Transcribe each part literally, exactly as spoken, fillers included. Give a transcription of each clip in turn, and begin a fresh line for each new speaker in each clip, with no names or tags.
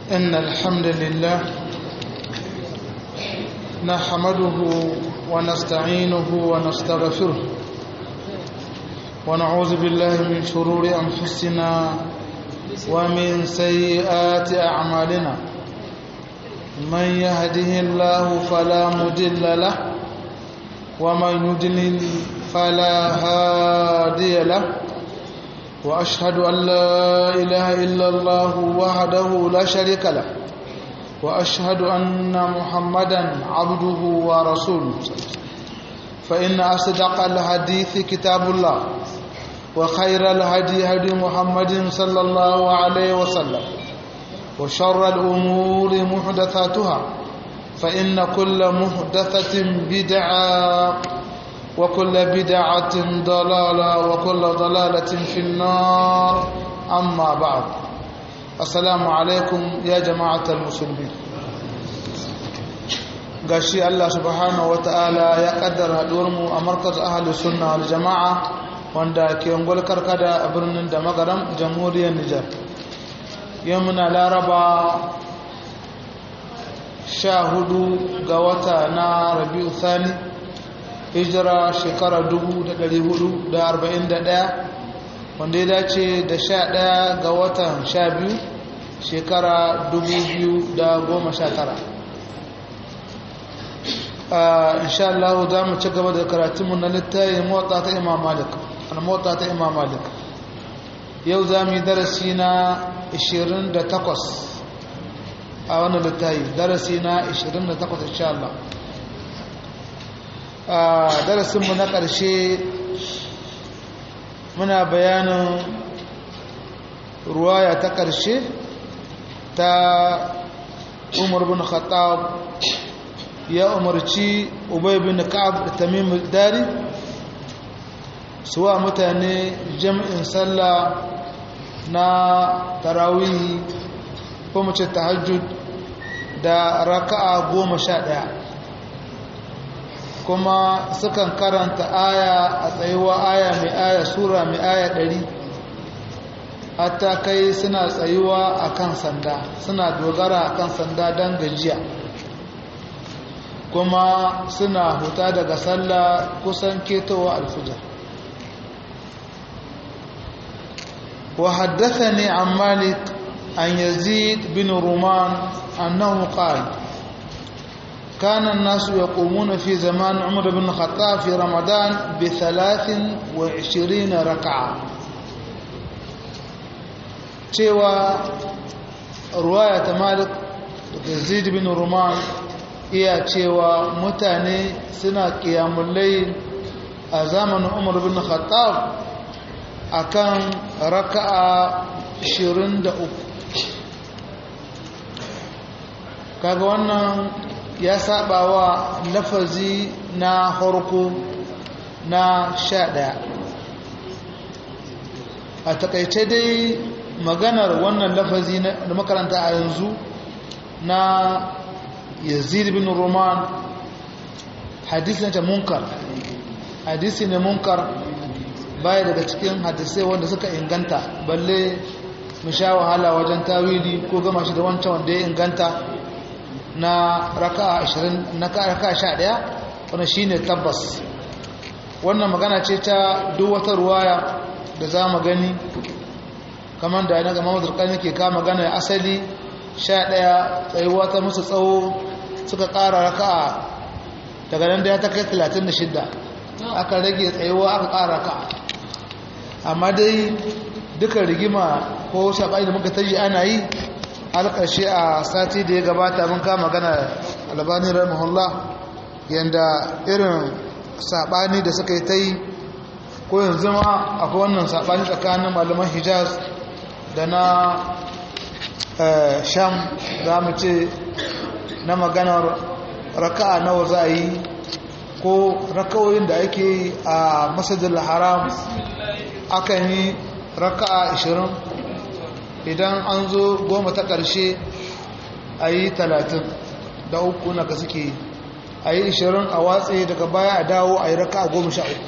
إن الحمد لله نحمده ونستعينه ونستغفره ونعوذ بالله من شرور أنفسنا ومن سيئات أعمالنا من يهده الله فلا مضل له ومن يضلل فلا هادي له وأشهد أن لا إله إلا الله وحده لا شريك له وأشهد أن محمدا عبده ورسوله فإن أصدق الحديث كتاب الله وخير الهدي هدي محمد صلى الله عليه وسلم وشر الأمور محدثاتها فإن كل محدثة بدعة وكل بدعة ضلالة وكل ضلالة في النار أما بعد السلام عليكم يا جماعة المسلمين gashi Allah subhanahu wataala ya kaddara haduwarmu a markaz ahli sunna wal jamaa wanda ke ungul karkada a birnin da magaram jamhuriyar Nijar yau muna laraba sha hudu ga wata na Rabiul Thani hijira shekara dubu da ɗari hudu da arba'in da ɗaya wanda ya dace da sha ɗaya ga watan sha biyu shekara dubu biyu da goma sha tara insha Allah za mu ci gaba da karatunmu na littayin motsa ta imam malik al-motsa ta imam malik yau za mu yi darasi na ashirin da takwas a wannan littayi darasi na ashirin da takwas insha Allah a darasinmu na ƙarshe muna bayanin ruwaya ta ƙarshe ta umar bin khattab ya umarci ubay bin ka'ab da tamim dari suwa mutane jam'in sallah na tarawih ko mu ce tahajjud da raka'a goma sha ɗaya kuma sukan karanta aya a tsayuwa aya mai aya sura mai aya ɗari hatta kai suna tsayuwa a kan sanda suna dogara a kan sanda don gajiya kuma suna huta daga sallah kusan ketowa alfujar wa haddathani an malik an yazid bin ruman annahu qala كان الناس يقومون في زمان عمر بن الخطاب في رمضان بثلاث وعشرين ركعة تيوى رواية مالك يزيد بن رمان هي تيوى متاني سنة قيام الليل زمن عمر بن الخطاب أكان ركعة عشرين دقيقة كاغوانا ya saba wa lafazi na harko na sha ɗaya a takaice dai maganar wannan lafazi da makaranta a yanzu na yazid bin roman hadisi ne munkar hadisi ne munkar baya daga cikin hadisai wanda suka inganta balle mu sha wahala wajen tawili ko gama shi da wancan wanda ya inganta na raka'a ashirin na raka'a sha ɗaya wannan shine tabbas wannan magana ce ta duk wata ruwaya da za mu gani kamar da yana ga Muhammad Zurqani ke ka magana asali sha ɗaya tsayuwa ta musu tsawo suka ƙara raka'a daga nan da ya ta kai talatin da shida aka rage tsayuwa aka ƙara raka'a amma dai duka rigima ko shaɓai da muka taji ana yi alƙarshe a sati da ya gabata mun kama magana albani rahimahullah yanda irin saɓani da suka yi ta yi ko yanzu ma akwai wannan saɓani tsakanin malaman hijaz da na sham za mu ce na maganar raka'a nawa za a yi ko raka'o'in da ake yi a masjidil haram akan yi raka'a ashirin idan an zo goma ta ƙarshe a yi talatin da uku na ka suke a yi ashirin a watse daga baya a dawo a yi raka'a goma sha uku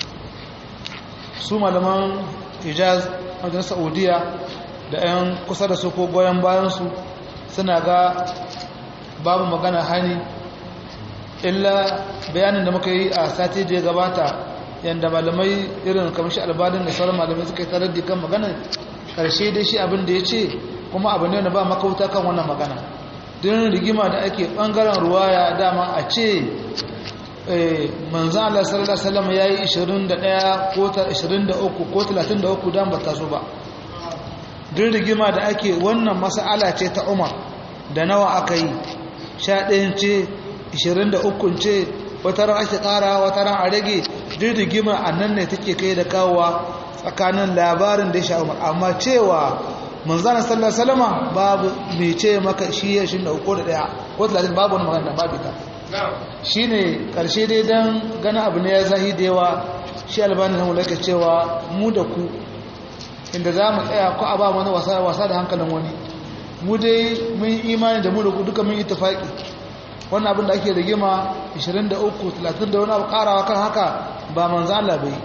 su malaman hijaz wajen saudiya da 'yan kusa da su ko goyon bayansu suna ga babu magana hani illa bayanin da muka yi a sati da ya gabata yadda malamai irin kamar shi albadin da sauran malamai suka yi tarar da kan magana karshe dai shi abin da ya ce kuma abu ne da ba makauta kan wannan magana don rigima da ake bangaren ruwaya dama a ce manzan Allah sallallahu Alaihi wasallam ya yi ishirin da ɗaya ko ishirin da uku ko talatin da uku don ba ta so ba don rigima da ake wannan mas'ala ce ta umar da nawa aka yi sha ɗayan ce ishirin da uku ce wata ran ake ƙara wata ran a rage don rigima a nan ne take kai da kawowa tsakanin labarin da ya sha umar amma cewa manzan sallallahu Alaihi wasallam babu mai ce maka shi ya shi da uku da ɗaya ko talatin babu wani magana babu ta shi ne ƙarshe dai don gana abu ne ya zahi da yawa shi albani na mulaka cewa mu da ku inda za mu tsaya ko a ba wani wasa da hankalin wani mu dai mun imani da mu da ku duka mun yi tafaƙi wannan abin da ake rigima ishirin da uku talatin da wani abu ƙarawa kan haka ba manzan Allah bai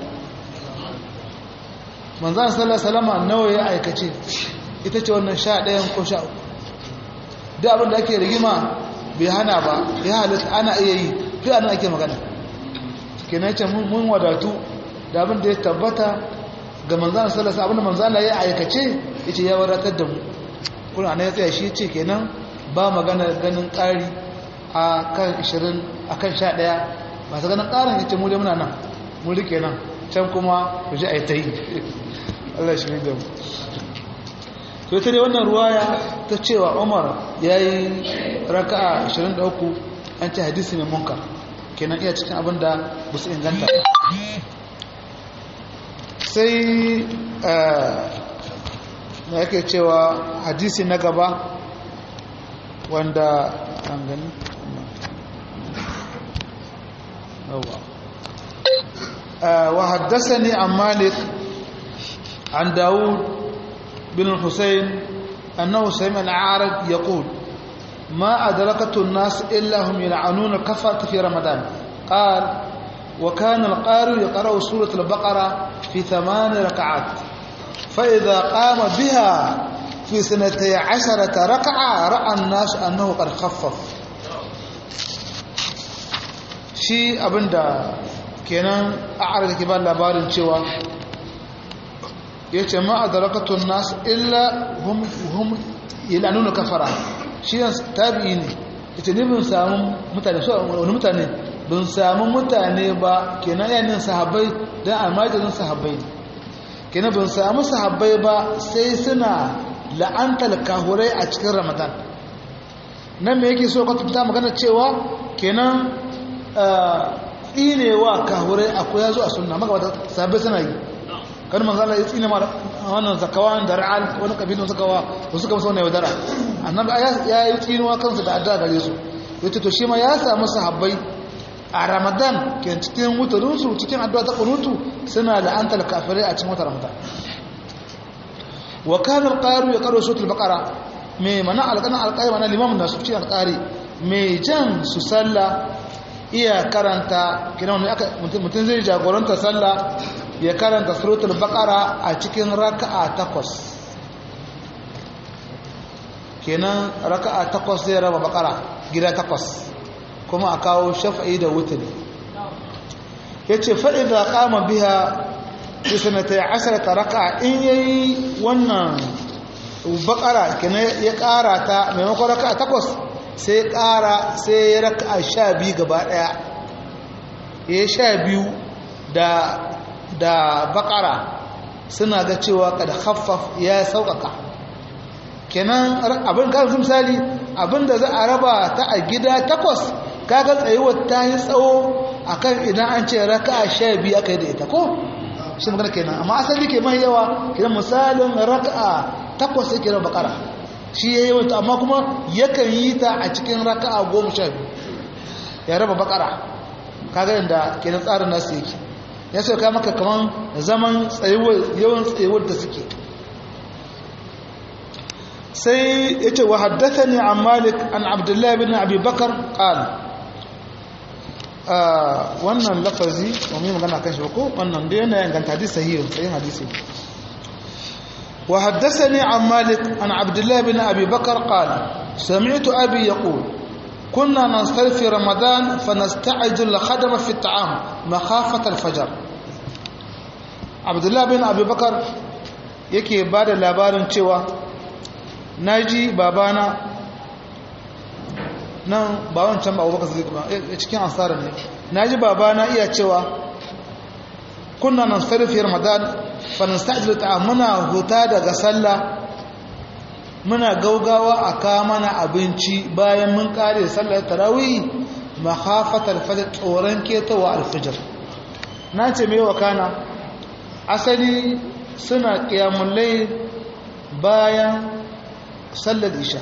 manzan sallallahu salama nawa ya aikace ita ce wannan sha ɗayan ko sha uku duk abin da ake rigima bai hana ba ya halitta ana iya yi fi anan ake magana kenan ce mun wadatu da abin da ya tabbata ga manzana salasa abin da manzana ya aikace ya ce ya wadatar da mu kuna ana ya tsaya shi ce kenan ba magana ganin ƙari a kan ishirin a kan sha ɗaya masu ganin ƙarin ya ce mu da muna nan mu rike nan can kuma ku ji a yi ta yi Allah shi da mu to ita dai wannan ruwaya ta cewa umar ya yi raka'a ashirin da uku an ce hadisi mai munkar kenan iya cikin abin da ba su inganta sai na yake cewa hadisi na gaba wanda an gani wa haddasani an malik an dawud بن الحسين أنه سمع العارض يقول ما أدركت الناس إلا هم يلعنون الكفرة في رمضان قال وكان القارئ يقرأ سورة البقرة في ثمان ركعات فإذا قام بها في سنتي عشرة ركعة رأى الناس أنه قد خفف شيء أبندا كان أعرض كبار لبارن شوى ya ce ma a darakatun nasu illa hum ilanuna kafara shi yan tabi'i ne ita ne bin samun mutane su wani mutane bin samun mutane ba kenan yanin sahabbai don almajirin sahabbai ne kenan bin samu sahabbai ba sai suna la'antar kahurai a cikin ramadan nan me yake so kwatanta magana cewa kenan tsinewa kahurai akwai ya zo a sunna magabata sahabbai suna yi kan manzo Allah ya tsine ma wannan zakawan da ra'al wani kabilun zakawa ko suka musu wannan yaudara annabi ya yi tsinuwa kansu da addu'a gare su yace to shi ma ya samu sahabbai a Ramadan ke cikin mutarin su cikin addu'a ta qunutu suna da antal kafirai a cikin watan Ramadan wa kana al-qari yaqra suratul baqara me mana alqana alqari mana limamin da su ci alqari me jan su sallah iya karanta kiran ne aka mutun zai jagoranta sallah ya karanta suratul baqara a cikin raka'a takwas kenan raka'a takwas zai raba baqara gida takwas kuma a kawo shafa'i da wutri yace fa idza qama biha fi sanati asharata raka'a in yayi wannan baqara kenan ya karata maimakon raka'a takwas sai kara sai raka'a sha biyu gaba daya ya sha biyu da da bakara suna ga cewa kada khaffaf ya sauƙaƙa kenan abin kan misali abinda za a raba ta a gida takwas kaga tsayuwar ta yi tsawo akan idan an ce raka'a sha biyu aka yi da ita ko shi magana kenan amma asali ke mai yawa kenan misalin raka'a takwas yake raba bakara shi yayi wata amma kuma yakan yi ta a cikin raka'a goma sha biyu ya raba bakara kaga inda kenan tsarin nasu yake ya sauka maka kaman zaman tsayuwar yawan tsayuwar da suke sai yace wa haddathani an malik an abdullah ibn abi bakr qala wannan lafazi wani magana kan shi ko wannan da yana inganta hadisi sahihi sahihin hadisi wa haddathani an malik an abdullah ibn abi bakr qala sami'tu abi yaqul kunna nastar fi ramadan fanasta'jilu al-khadama fi at-ta'am makhafata al-fajr Abdullah bin Abi Bakar yake bada labarin cewa naji babana nan ba wancan ba Abubakar Siddiq ba cikin ansara ne naji babana iya cewa kunna nastar fi ramadan fanasta'jilu at-ta'am muna huta daga sallah muna gaugawa a kamana abinci bayan mun kare sallar tarawih makhafatal fajr tsoron ketawa alfajr nace me wakana asali suna qiyamul layl bayan sallar isha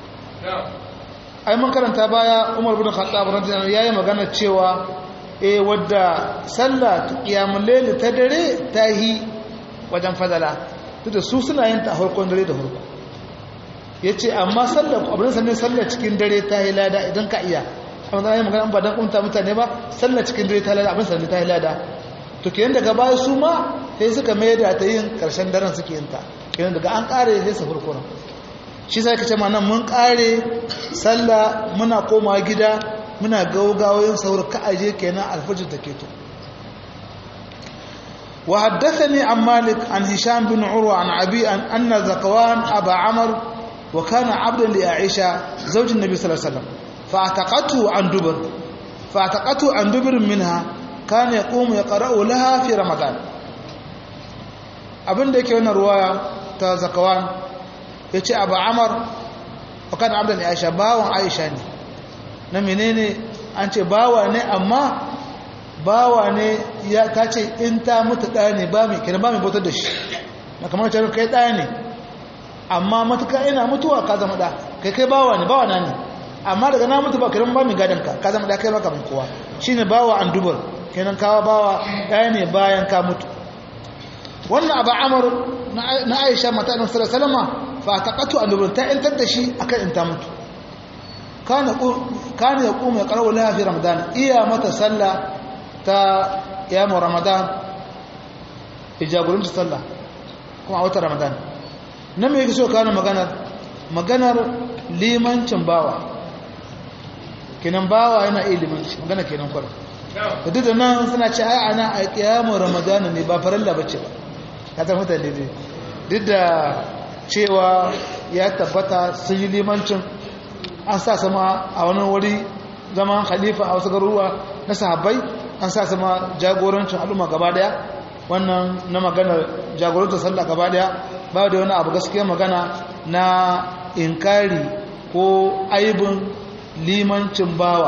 ai mun karanta baya Umar bin Khattab radiyallahu yayi magana cewa eh wadda sallar qiyamul layl ta dare tahi wajen fadala duk su suna yin ta farkon dare da farko ya ce amma sallar abin sannan sallar cikin dare ta yi lada idan ka iya amma zai magana ba don kunta mutane ba sallar cikin dare ta yi lada abin sannan ta yi lada to kenan daga baya su ma sai suka mai da ta yin karshen daren suke yin ta kenan daga an kare sai su furkura shi sai ka ce ma nan mun kare sallah muna koma gida muna gaugawoyin saur ka aje kenan alfajir take to وحدثني عن مالك عن هشام بن عروة عن أبي أن ذكوان أبا عمر وكان عبدا لعائشة زوج النبي صلى الله عليه وسلم فاعتقته عن دبر فاعتقته عن دبر منها كان يقوم يقرأ لها في رمضان abin da yake wannan ruwaya ta zakawan yace Abu Amr wa kana abdan Aisha bawan Aisha ne na menene an ce bawa ne amma bawa ne ya tace in ta mutu da ne ba mai kina ba mai bautar da shi na kamar ta kai da ne amma matuka ina mutuwa ka zama da kai kai bawa ne bawa na ne amma daga na mutu ba kiran ba mai gadan ka ka zama da kai baka mun kowa shine bawa an dubar kenan kawa bawa ɗaya ne bayan ka mutu wannan Abu Amr na Aisha mata Annabi sallallahu alaihi wasallam fa taqatu an dubar ta intar da shi akan in ta mutu kana kana yaqumu yaqra'u laha fi ramadan iya mata sallah ta yayin ramadan ijagurin sallah kuma a watan ramadan nan me yake so kana maganar maganar limancin bawa kenan bawa yana iya limanci magana kenan kwaro da duk da nan suna ce ai ana a kiyamun ramadana ne ba farilla bace ba ka san mutane ne duk da cewa ya tabbata sun yi limancin an sa sama a wani wuri zaman khalifa a wasu garuruwa na sahabbai an sa sama jagorancin al'umma gaba daya wannan na maganar jagorantar sallah gaba daya ba da wani abu gaskiya magana na inkari ko aibin limancin bawa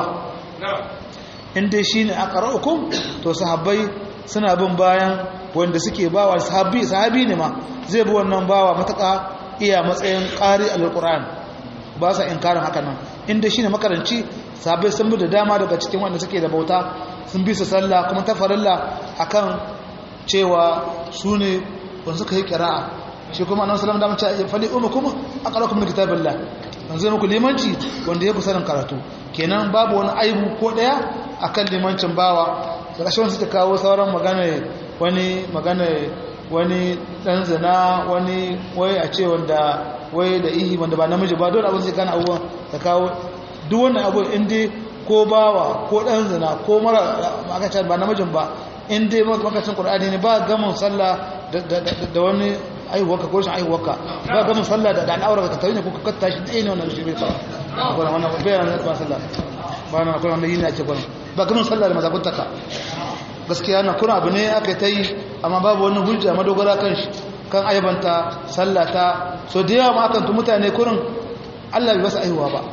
inda shi ne aka ra'ukun to sahabbai suna bin bayan wanda suke bawa sahabi sahabi ne ma zai bi wannan bawa matuƙa iya matsayin ƙari al-Qur'an ba sa inkarin haka nan inda shi ne makaranci sahabbai sun bi da dama daga cikin wanda suke da bauta sun bi su sallah kuma ta farilla akan cewa su ne wanda suka yi ƙira'a shi kuma annabi sallallahu alaihi wasallam da mace fali umukum aqrakum min kitabillah yanzu muku limanci wanda ya kusa karatu kenan babu wani aibu ko daya akan limancin bawa daga shi wanda suka kawo sauran magana wani magana wani dan zina wani wai a ce wanda wai da ihi wanda ba namiji ba dole abin sai kana abubuwan ka kawo duk wannan abu inda ko bawa ko dan zina ko mara aka ce ba namijin ba inda makacin qur'ani ne ba gamin sallah da wani aiwuwarka ko shi aiwuwarka ba gamin sallah da al'aura ka tayi ne ko ka tashi dai ne wannan shi bai tsara wannan wannan bayan ba sallah ba na kuma wannan yin ake gwan ba gamin sallah da mazakuntaka gaskiya na kuna abu ne aka tayi amma babu wani hujja madogara kan shi kan aibanta sallata so da yawa ma akan tu mutane kurin Allah bai wasu aihuwa ba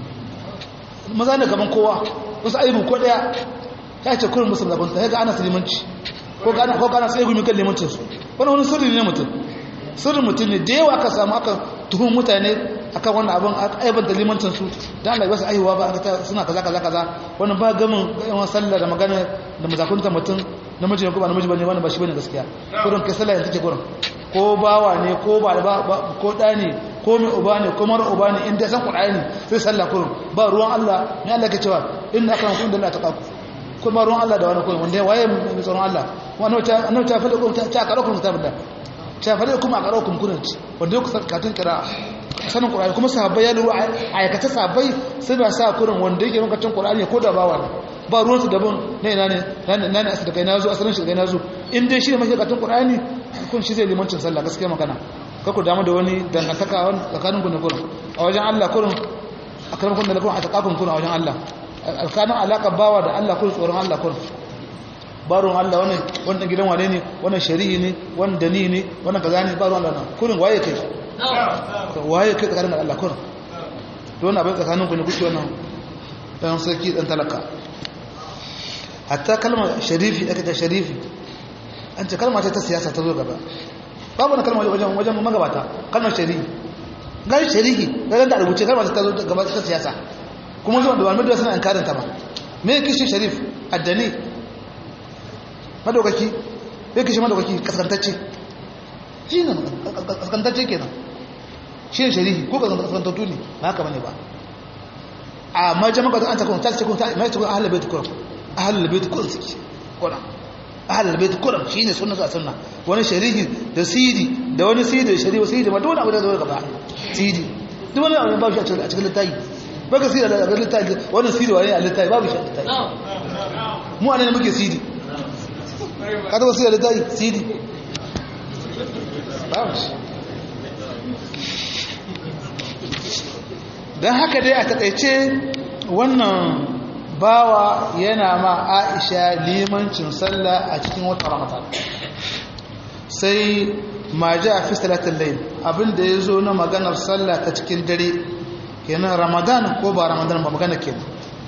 maza ne kaman kowa wasu aibu ko daya ya ce kurin musu zakunta ya ga ana limanci ko gana ko gana tsaye gumi kan limancin su wani wani sirri ne mutum sirrin mutum ne da yawa aka samu aka tuhun mutane akan wannan abin aibanta limancin su da Allah bai wasu aihuwa ba aka suna kaza kaza kaza wannan ba gamin yawan sallah da magana da mazakunta mutum namiji ne ko ba namiji bane wannan ba shi bane gaskiya kurin kai sallah yanzu take kurin ko bawa ne ko ba ko da ne ko mai uba ne ko mara uba ne inda san qur'ani sai sallah kurin ba ruwan Allah ne Allah ke cewa inna akramakum inda Allah taqaku kuma ruwan Allah da wani koyi wanda waye mai tsoron Allah wannan ta annabi ta fada ta ta karakum kitabullah ta fada kuma karakum kunanci wanda ku katun kira sanin Qur'ani kuma sahabbai ya lura aikata sahabbai suna sa kurin wanda yake makacin Qur'ani ko da bawa ne ba ruwan su daban na ina ne na ne asali kai nazo asalin shi kai nazo in dai shi ne makacin Qur'ani kun shi zai limancin sallah gaskiya magana ka ku damu da wani dangantaka wani tsakanin ku ne kurin a wajen Allah kurin akramukum da lakum ataqakum kurin a wajen Allah alkanin alaka bawa da Allah kurin tsoron Allah kurin baron Allah wannan wannan gidan wane ne wannan shari'i ne wannan dani ne wannan kaza ne baron Allah kurin waye kai waye kai tsakanin Allah kurin don abin tsakanin ku ne kuke wannan dan sarki dan talaka hatta kalmar sharifi aka ta sharifi an ce kalmar ta siyasa ta zo gaba babu na kalmar wajen wajen magabata kalmar sharifi ga sharifi ga da rubuce kalmar ta zo gaba ta siyasa kuma zuwa da wani suna inkarin ta ba me kishi sharif addani madaukaki me kishi madaukaki kaskantacce shi ne kaskantacce kenan shi ne sharifi ko kaskantattu ne ba haka bane ba a majama ga an ta kuma ta ce kuma ta mai tukun ahlul bait kurum ahlul bait kurum suke kurum ahlul bait kurum shine sunna ga sunna wani sharifi da sidi da wani sidi da sharifi sidi ma dole abu da zo gaba sidi duk wani abu ba shi a cikin littafi baka sidi da littafi wannan sidi wani a littafi babu shi a littafi mu anan muke sidi kada wasu da littafi sidi babu shi don haka dai a takaice wannan bawa yana ma Aisha limancin sallah a cikin wata Ramadan sai ma ja fi salatul layl abinda yazo na maganar sallah ta cikin dare kenan Ramadan ko ba Ramadan ba magana kenan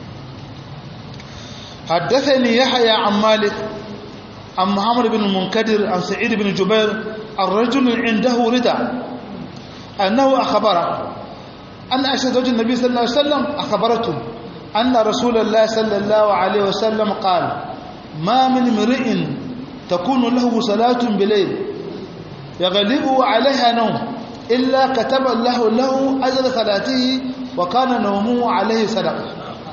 haddathani Yahya an Malik an Muhammad bin Munkadir an Sa'id bin Jubair الرجل عنده ردع أنه أخبره أن عائشة زوج النبي صلى الله عليه وسلم أخبرته أن رسول الله صلى الله عليه وسلم قال ما من امرئ تكون له صلاة بليل يغلبه عليها نوم إلا كتب الله له أجر صلاته وكان نومه عليه صدقة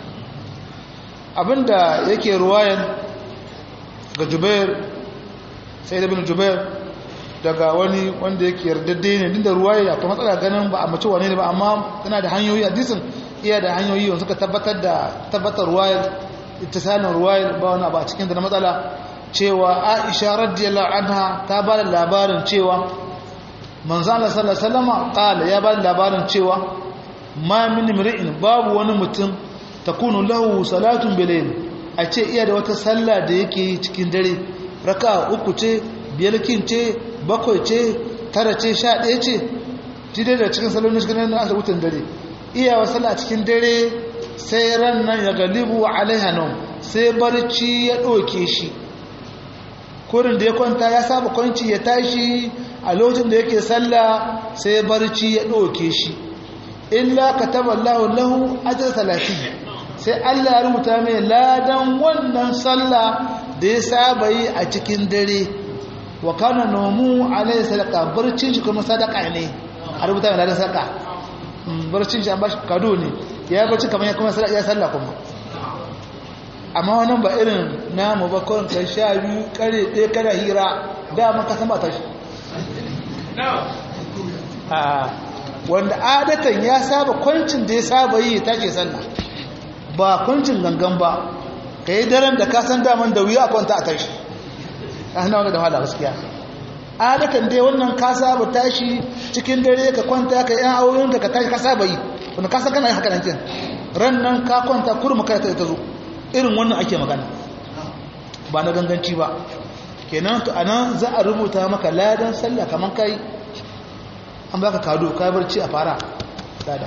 abinda yake ruwayan ga Jubair Sayyid ibn Jubair daga wani wanda yake yardadde ne dinda ruwaya akwai matsala ganin ba a mace wane ne ba amma tana da hanyoyi hadisin iya da hanyoyi wanda suka tabbatar da tabbatar ruwayar ittisalin ruwayar ba wani ba a cikin da na matsala cewa Aisha radiyallahu anha ta ba da labarin cewa manzo Allah sallallahu alaihi wasallam qala ya ba da labarin cewa ma min imri'in babu wani mutum takunu lahu salatun bilayl a ce iya da wata sallah da yake yi cikin dare raka'a uku ce biyar kin ce bakwai ce tara ce sha ɗaya ce tidai da cikin salon cikin nan aka wutan dare iya wa sallah cikin dare sai ran nan ya galibu alaiha nan sai barci ya ɗauke shi kurin da ya kwanta ya saba kwanci ya tashi a lokacin da yake sallah sai barci ya ɗauke shi illa kataballahu lahu ajr talatin sai Allah ya rubuta mai ladan wannan sallah da ya saba yi a cikin dare wa kana nomu alai sadaka barcin shi kuma sadaka ne a rubuta mai ladan sadaka barcin shi an bashi kado ne ya barci kamar ya kuma ya sallah kuma amma wannan ba irin namu ba kawai kai sha biyu kare ɗaya kana hira dama ka san ba ta shi wanda adatan ya saba kwancin da ya saba yi ta ce sallah ba kwancin gangan ba ka yi daren da ka san daman da wuya a kwanta a tashi a hannun wanda da wahala gaskiya adatan dai wannan ka saba tashi cikin dare ka kwanta ka yan auren ka tashi ka saba yi wanda ka san kana yi haka nan kin ran nan ka kwanta kurmu kai ta zo irin wannan ake magana ba na ganganci ba kenan to anan za a rubuta maka ladan sallah kaman kai an baka kado kai barci a fara lada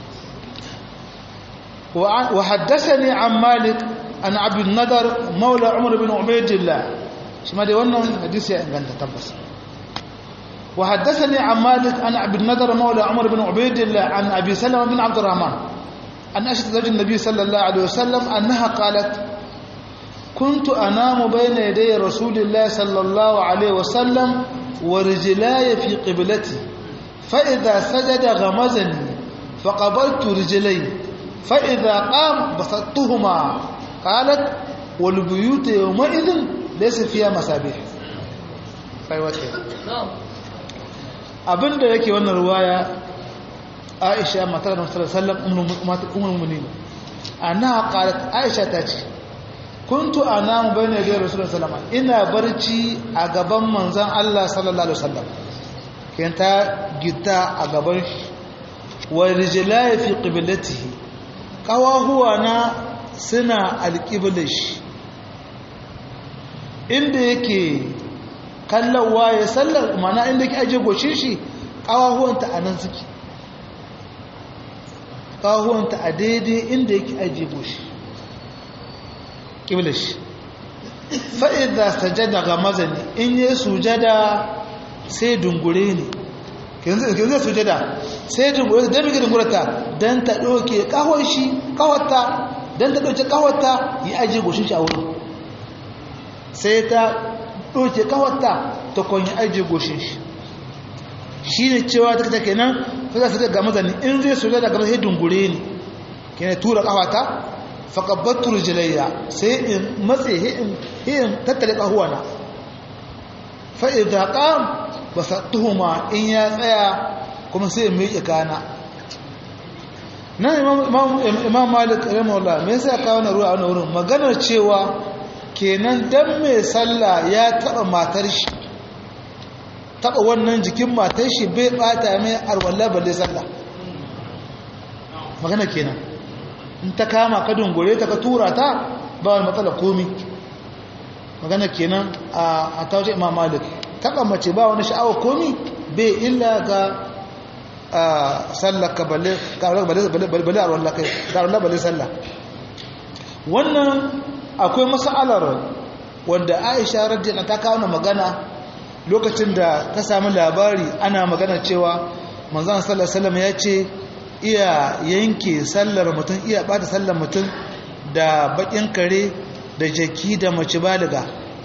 wa haddathani an malik an abi nadar maula umar bin ubaydillah shi ma dai wannan hadisi ya inganta tabbas wa haddathani an malik an abi nadar maula umar bin ubaydillah an abi salama bin abd الرحمن أن أشهد زوج النبي صلى الله عليه وسلم أنها قالت كنت أنام بين يدي رسول الله صلى الله عليه وسلم ورجلاي في قبلتي فإذا سجد غمزني فقبلت رجلي فإذا قام بسطتهما قالت والبيوت يومئذ ليس فيها مسابيح أيوة abinda yake wannan ruwaya Aisha matar Annabi sallallahu alaihi wasallam ummul mu'minin annaha qalat Aisha ta ce kuntu anamu bayna yaday Rasulullah sallallahu alaihi wasallam ina barci a gaban manzon Allah sallallahu alaihi wasallam kenta gita a gaban shi wa rijlai fi qiblatihi qawahuwa na suna alqiblashi inda yake kallawa ya sallar mana inda yake aje goshin shi qawahuwanta anan suke qawahuwanta a daidai inda yake aje goshi qiblashi fa idza sajada gamazani in ya sujada sai dungure ne yanzu zai sujada sai dungure da bige dungurata dan ta doke kahon shi kawata dan ta doke kawata ya aje goshin shi a wurin sai ta doke kawata ta kon ya aje goshin shi shine cewa ta take kenan fa sai ga mazani in zai sujada ga sai dungure ne kenan tura kawata faqabbatu rijlayya sai in matse in in tattale kahuwana fa idza qam basattuhuma in ya tsaya kuma sai in miƙe kana nan imam imam malik rahimahullah me yasa ka wannan ruwa a wannan wurin maganar cewa kenan dan mai sallah ya taba matar shi taba wannan jikin matar shi bai bata mai arwalla balle sallah magana kenan in ta kama ka dungure ta ka tura ta ba wani matsala komi magana kenan a tawaje imam malik taba mace ba wani sha'awa komi bai illa ga sallah ka balle balle a wallah kai da wallah balle sallah wannan akwai mas'alar wanda Aisha radiyallahu ta kawo magana lokacin da ta samu labari ana magana cewa manzon sallallahu alaihi wasallam ya ce iya yanke sallar mutum iya bata sallar mutum da bakin kare da jaki da mace baliga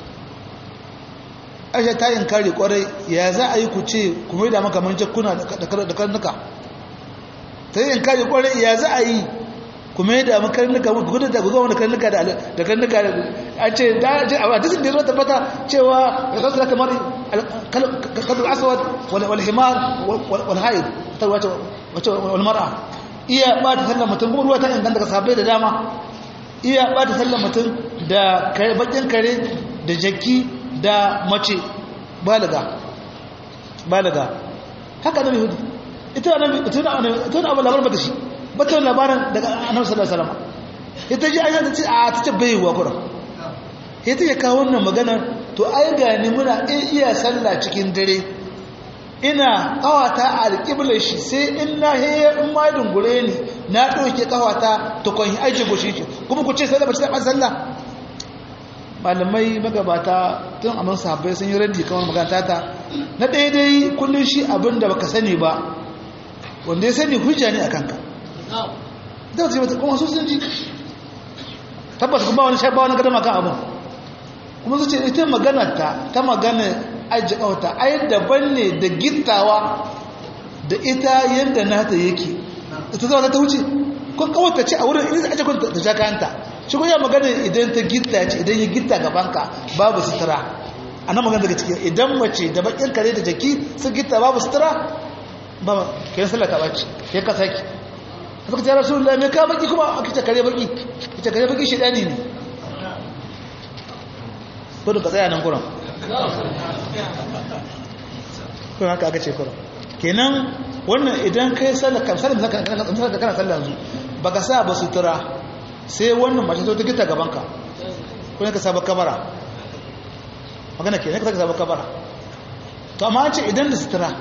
Aisha ta yin kare kwarai ya za a yi ku ce kuma da maka manje kuna da karnuka ta yin kare kwarai ya za a yi kuma da maka karnuka ku da ku ga karnuka da da karnuka a ce da a dukkan da zo tabbata cewa ya kasu kamar kadul aswad wal himar wal haid wace wace wal mar'a iya ba ta sallar mutum kuma ruwa ta inganta daga sahabbai da dama iya ba ta sallar mutum da kai bakin kare da jaki da mace balaga balaga haka da hudu ita wannan ita wannan ita wannan labarin ba ta shi ba ta labarin daga annabi sallallahu alaihi wasallam ita ji ayyana ta ce a ta ce bai wa kura ita ya kawo wannan magana to ai ga ni muna iya sallah cikin dare ina kawata alqiblar shi sai in na heye in ma dungure ni na dauke kawata to kon aje goshi shi kuma ku ce sai da ba ta sallah malamai magabata tun a sahabbai sun yi raddi kamar maganta ta na daidai kullun shi abinda baka sani ba wanda ya sani hujja ne akan ka da zai mata kuma su sun ji tabbas kuma wani shabba wani gada makan abin kuma su ce ita magana ta ta magana aji kauta ai daban ne da gittawa da ita yadda nata yake ita zama ta wuce ko kawata ce a wurin inda aje kwanta ta ja kayanta shi ko ya magana idan ta gitta ce idan ya gitta gabanka babu sutura a nan magana daga ciki idan mace da bakin kare da jaki sun gitta babu sutura ba kai sallah ta bace kai ka saki suka ce rasulullahi me ka baki kuma aka ce kare baki ita kare baki shedani ne ko da ka tsaya nan kuran ko haka aka ce kuran kenan wannan idan kai sallah kan sallah zaka kana kana sallah yanzu baka sa ba sutura sai wannan mace ta gita gaban ka ko ne ka saba kabara magana kenan ka saba kabara to amma an ce idan da sutura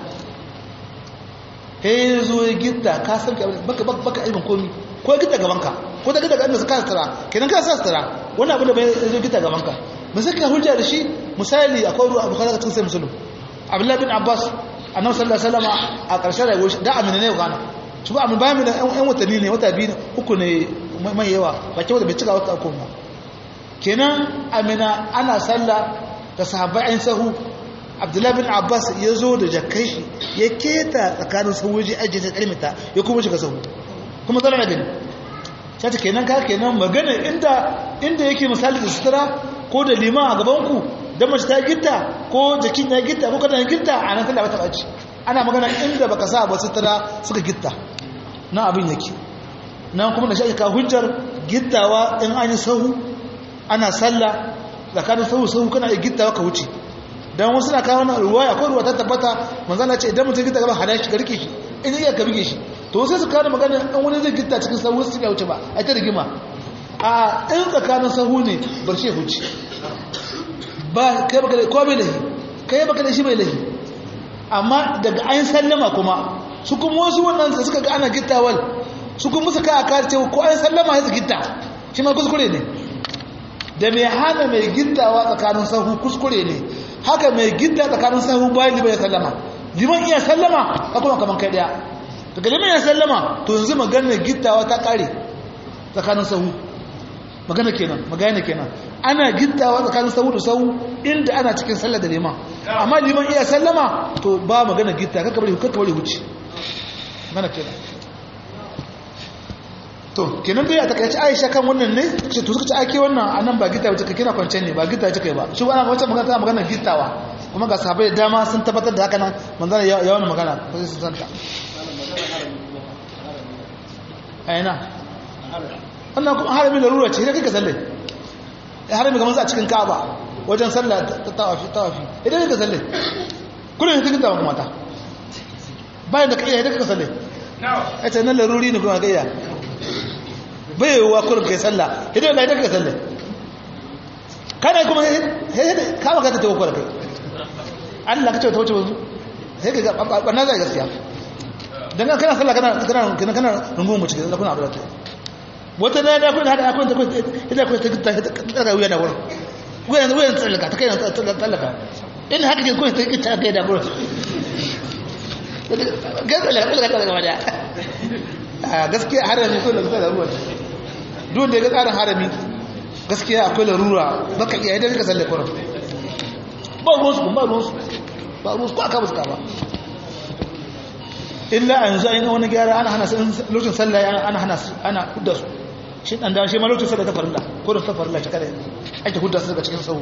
he zo ya gita ka san baka baka ilmin komi ko gita gaban ka ko da gita gaban ka sutura kenan ka sa sutura wannan abu da bai zo gita gaban ka mun saka hujja da shi misali akwai ruwa bukhari ka cikin muslim abdullahi bin abbas annabi sallallahu alaihi wasallam a ƙarshen rayuwar shi da amina ne gana shi ba amin bayan ɗan watanni ne wata biyu uku ne mai yawa ba ke wata bai cika wata uku ba kenan amina ana sallah da sahabbai an sahu abdullahi bin abbas ya zo da jakai shi ya keta tsakanin sauwaji ajiye ta kalmita ya kuma shiga sahu kuma zara na gani ta ce kenan ka kenan magana inda inda yake misali da sutura ko da liman a gabanku don mace ta gitta ko jakin ya gitta ko kada ya gitta a nan sallah ba ta ɓaci ana magana inda baka sa ba sutura suka gitta na abin yake nan kuma da shi ka hujjar gittawa in an yi sahu ana sallah tsakanin sahu sahu kana gittawa ka wuce dan wasu na kawo wannan ruwaya ko ruwa ta tabbata manzo Allah ce idan mutum gitta gaban hada shi ka rike shi in iya ka bige shi to sai su kawo magana dan wani zai gitta cikin sahu su ga wuce ba ai ta rigima a in tsakanin sahu ne bar shi wuce ba kai baka ko bai lahi kai baka da shi bai lahi amma daga ayin sallama kuma su kuma wasu wannan suka ga ana gittawal su kuma suka aka ce ko ayin sallama sai su gitta shi ma kuskure ne da mai hana mai gittawa tsakanin sahu kuskure ne haka mai gitta tsakanin sahu bayan liman ya sallama liman iya sallama ka kuma kaman kai daya daga liman ya sallama to yanzu maganar gittawa ta kare tsakanin sahu magana kenan magana kenan ana gittawa tsakanin sahu da sahu inda ana cikin sallar da liman amma liman iya sallama to ba magana gitta kaka bari kaka bari huci magana kenan to kenan dai a takaice Aisha kan wannan ne ce to suka ce ake wannan anan ba gitta bace kina kwance ne ba gitta bace kai ba shi wannan wacce magana tana magana gittawa kuma ga sahabbai da dama sun tabbatar da haka nan manzon ya yawan magana ba sai sun santa aina wannan kuma harami larura ce kai ka salle harami kamar sa cikin Ka'aba wajen sallah ta tawafi tawafi idan kai ka salle kullun kai gittawa kuma ta bayan da kai idan kai ka salle na'am ai nan laruri ne kuma gayya bai yiwuwa kurin kai sallah idan da idan kai sallah kada kuma kama ka ta tawo kurin kai Allah ka ce ta wuce wanzu sai ka ga banna zai gaskiya dan kana sallah kana kana kana rungun mu cikin kuna abu da ta wata da da kun hada akwai ta idan kun ta ta ta wuya da wurin wuyan wuyan tsallaka ta kai tsallaka in haka ke kun ta ta kai da wurin gaskiya la kula ka ga a gaskiya harami ko da ruwa duk da ga tsarin harami gaskiya akwai larura baka iya idan ka salle kurum ba ruwan su ba ruwan su ba ruwan su ko aka buska ba illa an za ina wani gyara ana hana lokacin sallah ana hana ana hudda su shi dan da shi ma lokacin sallah ta farilla ko da ta farilla ta kada ake hudda su daga cikin sahu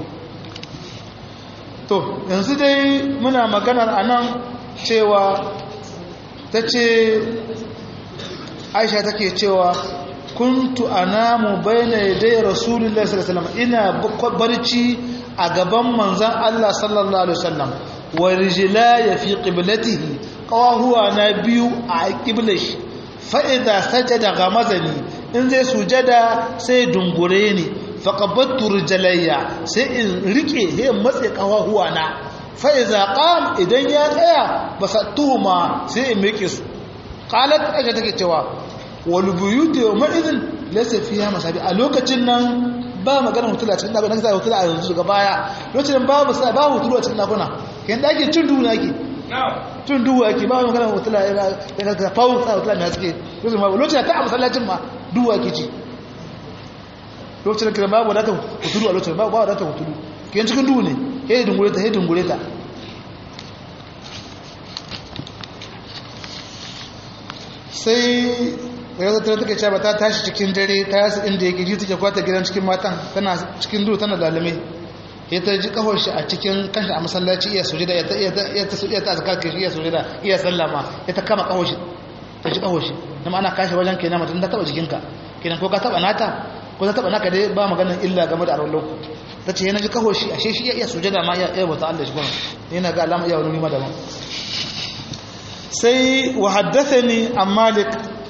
to yanzu dai muna maganar anan cewa tace Aisha take cewa kuntu anamu bayna yaday rasulullahi sallallahu alaihi wasallam ina barci a gaban manzon Allah sallallahu alaihi wasallam wa rijlaya fi qiblatihi qawahuwa na biyu a qiblashi fa idza sajada ghamazani in zai sujada sai dungure ni fa qabattu rijlayya sai in rike he matse qawahuwa na fa idza qam idan ya tsaya basattuhuma sai in miƙe su qalat aja take cewa wal buyut yawma idhin laysa fiha masabi a lokacin nan ba magana hutula cikin dakuna nan sai hutula a yanzu daga baya lokacin babu sai ba hutula cikin dakuna kan dake tun duhu nake tun duhu yake ba magana hutula daga ga fawo sai hutula ne suke lokacin ma lokacin ta a masallacin ma duhu yake ci lokacin da babu wadata hutulu a lokacin babu wadata hutulu kan cikin duhu ne hey dungure ta hey dungure ta sai yanzu ta take cewa ta tashi cikin dare ta yasa inda yake ji take kwata gidan cikin matan tana cikin duru tana dalime ya ta ji kafar shi a cikin kanshi a masallaci iya sujada ya ta iya ta iya ta azkar kai iya sujada iya sallama ya ta kama kafar shi ta ji kafar shi kuma ana kashi wajen kenan mutum ta taba jikinka kenan ko ka taba nata ko ta taba naka dai ba maganar illa game da arwallo ta ce yana ji kafar shi ashe shi iya sujada ma iya iya wata Allah shi kuma yana ga alama iya wani ma daban sai wa haddathani an Malik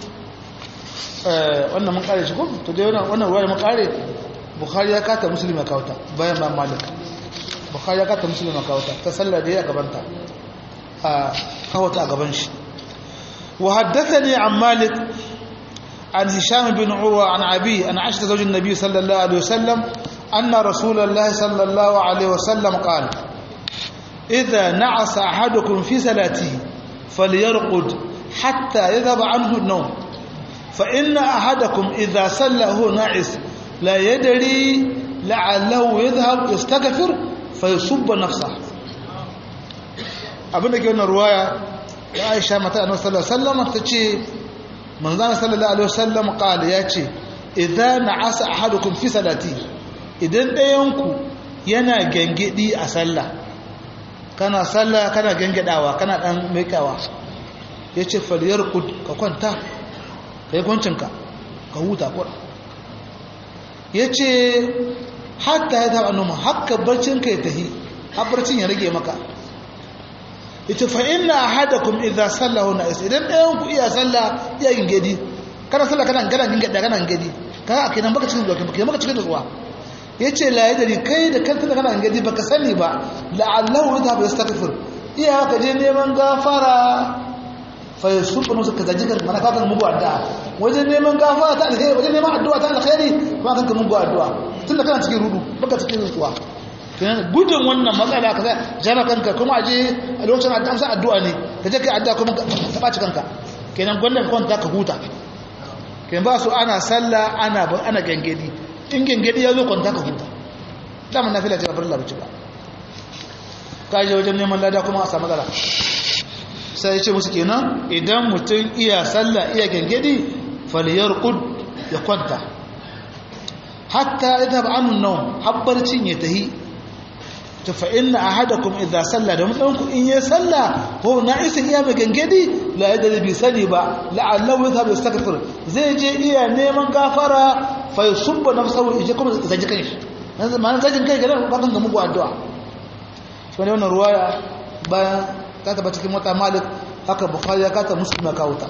wannan mun kare shi ko to dai wannan wannan ruwaya mun kare Bukhari ya kata Muslim ya kawata bayan ba Malik Bukhari ya kata Muslim ya kawata ta sallar da ya gabanta a kawata a gaban shi wa haddathani an Malik an Hisham bin Urwa an Abi an Aisha zawjin Nabi sallallahu alaihi wasallam anna Rasulullah sallallahu alaihi wasallam qala idha na'asa ahadukum fi salatihi falyarqud hatta yadhhab anhu an-nawm فإن أحدكم إذا صلى هو ناعس لا يدري لعله يذهب يستغفر فيصب نفسه abinda ke wannan ruwaya ya Aisha mata Annabi sallallahu alaihi wasallam tace manzon sallallahu alaihi wasallam qala yace idza na'asa ahadukum fi salati idan dayanku yana gangedi a sallah kana sallah kana gangedawa kana dan maikawa yace falyarqud ka kwanta kai kwancinka ka huta kura yace hatta ya taba noma hakka barcinka ya tahi har barcin ya rage maka ita fa inna ahadakum idza sallahu na'is idan ɗayan ku iya salla iya gingedi kana salla kana kana gingedi kana gingedi kaga kenan baka cikin zuwa kai baka cikin zuwa yace la yadri kai da kanta kana gingedi baka sani ba la'allahu yadhhabu yastaghfir iya ka je neman gafara fa yasubbu nusuka zajikan mana ka kan mugu addu'a wajen neman gafara ta alkhairi wajen neman addu'a ta alkhairi kuma kan mugu addu'a tunda kana cikin rudu baka cikin zuwa kenan gudun wannan matsala kaza jana kanka kuma aje a lokacin da amsa addu'a ne kaje kai addu'a kuma ka baci kanka kenan gwanda kwanta ka huta kenan ba su ana sallah ana ana gangedi in gangedi yazo kwanta ka huta dama nafila ce ba farilla bace ba kaje wajen neman lada kuma a samu matsala sai ya ce musu kenan idan mutum iya sallah iya gangedi falyarqud ya kwanta hatta idha ba'an an-nawm habbarcin ya tahi fa inna ahadakum idha salla da mutanku in ya salla ko na'isin iya magangadi la yadri bi sani ba la'allahu yadhhabu yastaghfir zai je iya neman gafara fa yusubbu nafsahu ije kuma zaji kai nan man zajin kai ga ba kan ga muku addu'a shi ne wannan ruwaya bayan ta taba cikin mata Malik haka Bukhari ya kata Muslim ya kawuta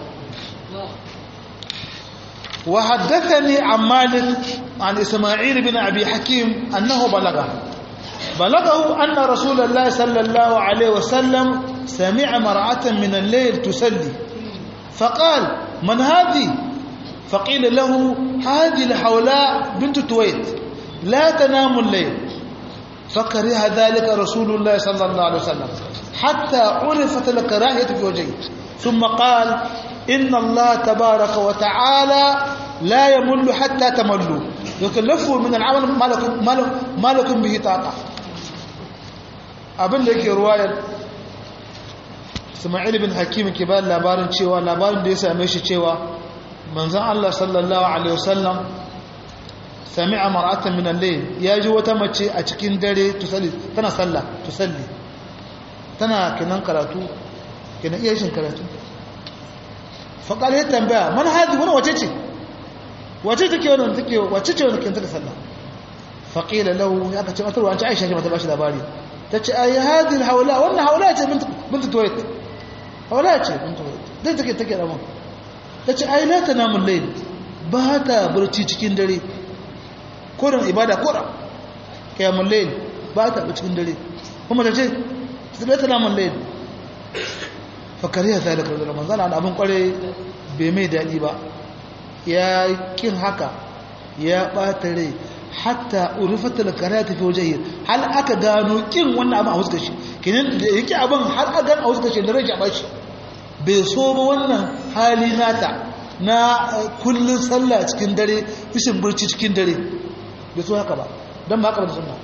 wa haddathani an Malik an Isma'il bin Abi Hakim annahu balagha بلغه أن رسول الله صلى الله عليه وسلم سمع مرأة من الليل تسلي فقال من هذه فقيل له هذه الحولاء بنت تويت لا تنام الليل فكره ذلك رسول الله صلى الله عليه وسلم حتى عرفت الكراهية في وجهه ثم قال إن الله تبارك وتعالى لا يمل حتى تملوا يكلفوا من العمل ما لكم, ما لكم به طاقة abin da yake ruwayar Isma'il bin Hakim ke ba labarin cewa labarin da ya same shi cewa manzon Allah sallallahu alaihi wasallam sami'a mar'atan min al-layl yaji wata mace a cikin dare tusalli tana sallah tusalli tana kinan karatu kinan iya shin karatu fa kale tambaya man hadi wannan wace ce wace take wannan take wace ce wannan kin take sallah fa qila lahu ya kace matar wance Aisha ce mata bashi labari tace ai hadin haula wannan haula ce bint bint tuwait haula ce bint tuwait dai take take da mun tace ai la tanamul layl ba ta barci cikin dare koran ibada kora qiyamul layl ba ta cikin dare kuma tace la tanamul layl fakariya zalika da manzon Allah abin kware bai mai dadi ba ya kin haka ya bata rai hatta urifat al-karati fi wajhi hal aka gano kin wannan abin a huskar shi kinin da yake abin har aka gano a huskar shi da rage ba shi bai so ba wannan hali nata na kullun sallah cikin dare ishin burci cikin dare bai so haka ba dan ba haka ba sunna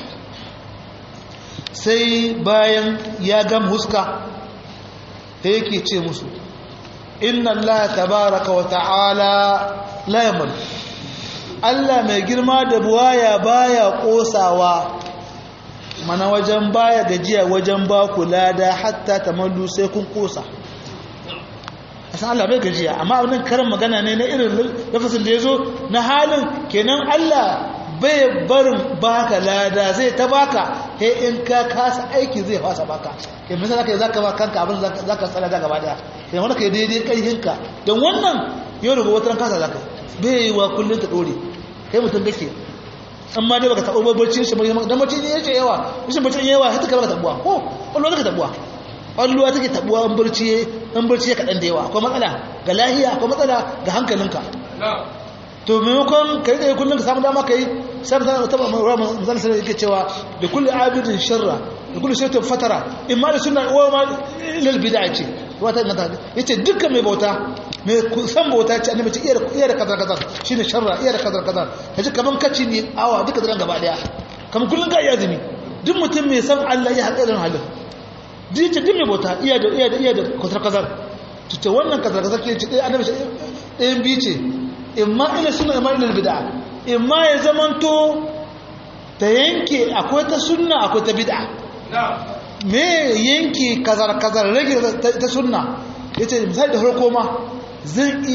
sai bayan ya gam huska sai yake ce musu inna allaha tabaaraka wa ta'ala la yamal Allah mai girma da buwaya baya kosawa mana wajen baya gajiya wajen ba ku lada hatta tamallu sai kun kosa asan Allah bai gajiya amma wannan karin magana ne na irin lafazin da yazo na halin kenan Allah bai barin baka lada zai ta baka sai in ka kasa aiki zai fasa baka kai misali zaka zaka ba kanka abin zaka tsala da gaba daya kai wanda kai daidai kaihinka don wannan yau da gobe wata kasa zaka bai wa kullun ta dore kai mutum dake amma dai baka tabo babbarcin shi dan mutum ne yace yawa shi mutum yawa sai ka baka tabuwa ko wallo zaka tabuwa wallo take tabuwa an barci an barci ka dan da yawa akwai matsala ga lahiya akwai matsala ga hankalinka to maimakon kai da kullun ka samu dama kai sai ka taba manzon sai yake cewa da kulli abidin sharra da kulli shaytan fatara imma da sunna wa ma lil bid'a ce wata nata yace dukkan mai bauta mai san bauta ce annabi ce iya da iya da kaza kaza shine sharra iya da kaza kaza kaje kaman kaci ne awa duka zan gaba daya kaman kullun ga iya zumi duk mutum mai san Allah ya haɗa irin halin duk duk mai bauta iya da iya da iya da kaza kaza to wannan kaza kaza ke ce annabi ce ɗayan biyu ce imma ila sunna imma ila bid'a imma ya zamanto ta yanke akwai ta sunna akwai ta bid'a me yanke kazar kazar rage ta sunna yace misali da farko ma zan iya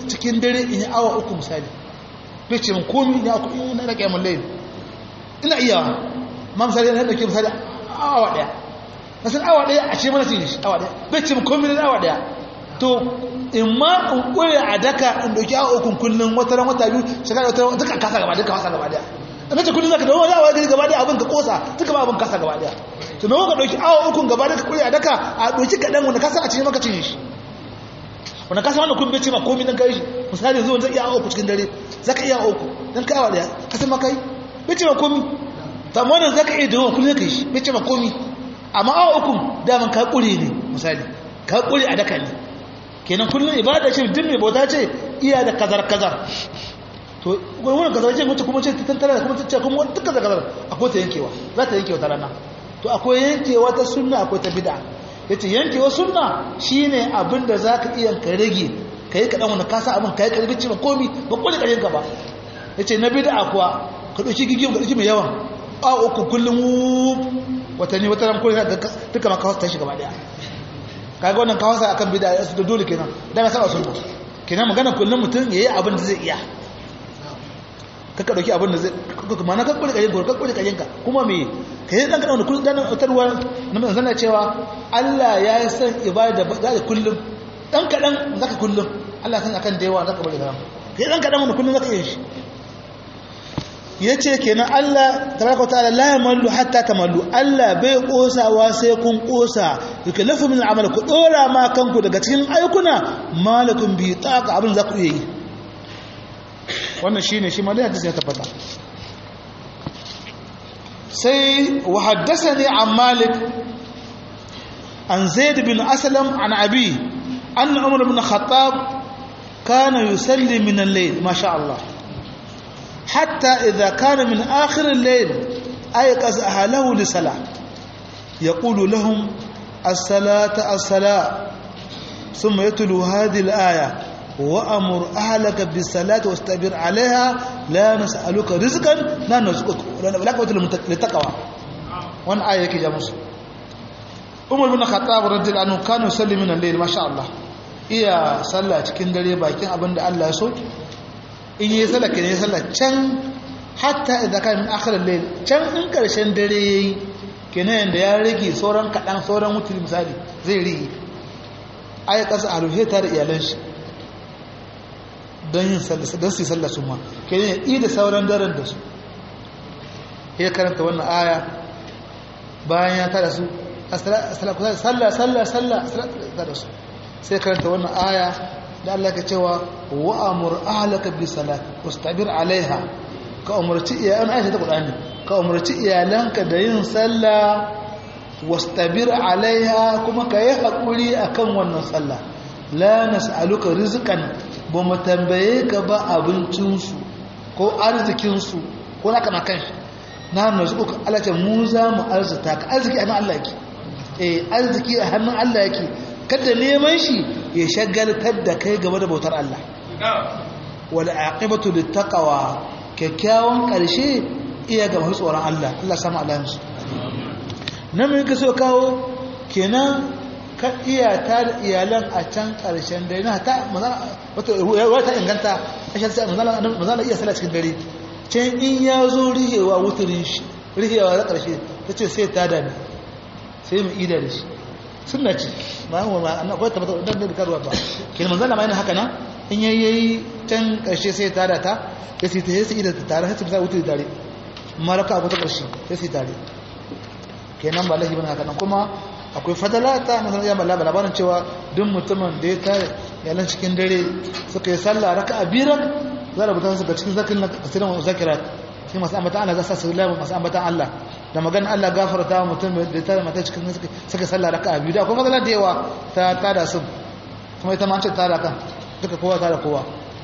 cikin dare in yi awa uku misali bai ce min komi ina uku ina na kyamun layin ina iya ma misali na ɗauke misali awa ɗaya na san awa ɗaya a ce mana cin shi awa ɗaya bai ce min komi na awa ɗaya to in ma in ƙure a daka in ɗauki awa uku kullum wata ran wata biyu shekara wata ran duka kasa gaba duka kasa gaba ɗaya a mace kullum zaka dawo yawa gari gaba ɗaya abin ka kosa duka ba abin kasa gaba ɗaya to me ka ɗauki awa uku gaba ɗaya ka ƙure a daka a ɗauki kaɗan wanda kasa a cikin maka cin shi wanda kasa wanda kun bai ce ma komi dan kai shi misali zuwa zai iya awa uku cikin dare zaka iya awa uku dan kai awa ɗaya kasa ma kai bai ce ma komi to amma wannan zaka iya dawo kullum kai shi bai ce ma komi amma awa uku daman ka ƙure ne misali ka ƙure a daka ne kenan kullum ibada ce duk mai bauta ce iya da kazar kazar to wannan kazar ce wacce kuma ce ta tantara kuma ta ce kuma duk kazar kazar akwai ta yankewa za ta yankewa ta rana to akwai yankewa ta sunna akwai ta bid'a yace yankewa sunna shine abin da zaka iya ka rage kai kadan wanda ka sa abin kai karbi ci ba komi ba kullu karin ka ba yace na bid'a kuwa ka dauki gigin ka dauki mai yawan a uku kullum watanni wataran kullum duka maka wasta shi gaba daya kaga wannan kawasa akan bid'a su da dole kenan da ba saba sunna kenan magana kullum mutum yayi abin da zai iya kaka dauki abin da zai kuma na kakkuri kayen ka kakkuri kayen ka kuma me kai dan kana kullum dan utarwa na manzon cewa Allah ya yi san ibada da kullum dan kadan zaka kullum Allah san akan da yawa zaka bari da kai dan kadan wanda kullum zaka yi shi yace kenan Allah tabaraka ta'ala la yamallu hatta tamallu Allah bai kosawa sai kun kosa yukallafu min al'amal ku dora ma kanku daga cikin aikuna malakum bi taqa abin za ku yi wannan shine shi malai hadisi ya tabbata sai wa haddathani an Malik an Zaid bin Aslam an Abi anna Umar bin Khattab kana yusalli min al-layl ma sha Allah حتى إذا كان من آخر الليل أيقظ أهله لصلاة يقول لهم الصلاة الصلاة ثم يتلو هذه الآية وأمر أهلك بالصلاة واستبر عليها لا نسألك رزقا لا نرزقك ولا قوة للتقوى وأن آية كي جاموس عمر بن الخطاب رضي الله عنه كان يصلي من الليل ما شاء الله إيا صلى cikin dare bakin abin da Allah ya so in yi sallah ke ne sallah can hatta idan ka min akhirar layl can in karshen dare yayi kenan da ya rage sauran kadan sauran mutum misali zai rige ay kasa aluhe ta da iyalan shi don yin sallah don su sallah su ma kenan yi da sauran daren da su ya karanta wannan aya bayan ya tada su sallah sallah sallah sallah da su sai karanta wannan aya da Allah ka cewa wa'amur ahlaka bi salat wastabir alaiha ka umarci iyalan Aisha ta Qur'ani ka umarci iyalanka da yin sallah wastabir alaiha kuma ka yi hakuri akan wannan sallah la nas'aluka rizqan ba mu tambaye ka ba abincin su ko arzikin su ko naka na kanshi na nazuka Allah ta mu za mu arzuta ka arziki a hannun Allah yake eh arziki a hannun Allah yake kada neman shi ya shagaltar da kai game da bautar Allah wal aqibatu littaqwa kyakkyawan karshe iya ga masu tsoron Allah Allah sama alayansu nan mun ka so kawo kenan ka iya ta iyalan a can karshen dare na ta wata wata inganta ashe sai manzala manzala iya sallah cikin dare can in ya zo rihewa wuturin shi rihewa da karshe tace sai ta dani sai mu ida da shi sunna ce ba mu ma an akwai tabbata dan da karwa ba kin manzo Allah mai haka nan in yayi can karshe sai ta da ta sai ta yi da ta tare sai ta wuce tare maraka abu ta karshe sai tare kenan ba lahi bane haka nan kuma akwai fadalata na sanin ya balla labarin cewa duk mutumin da ya tare yalan cikin dare suka yi sallah raka'a biran za a rubuta su ga cikin zakirin asirin zakirat sai masu ambatan Allah za su lamu masu ambatan Allah da magana Allah gafarta wa mutum da ta mata cikin suka sallah raka'a biyu da akwai fadala da yawa ta tada su kuma ita ma ce tada kan duka kowa tada kowa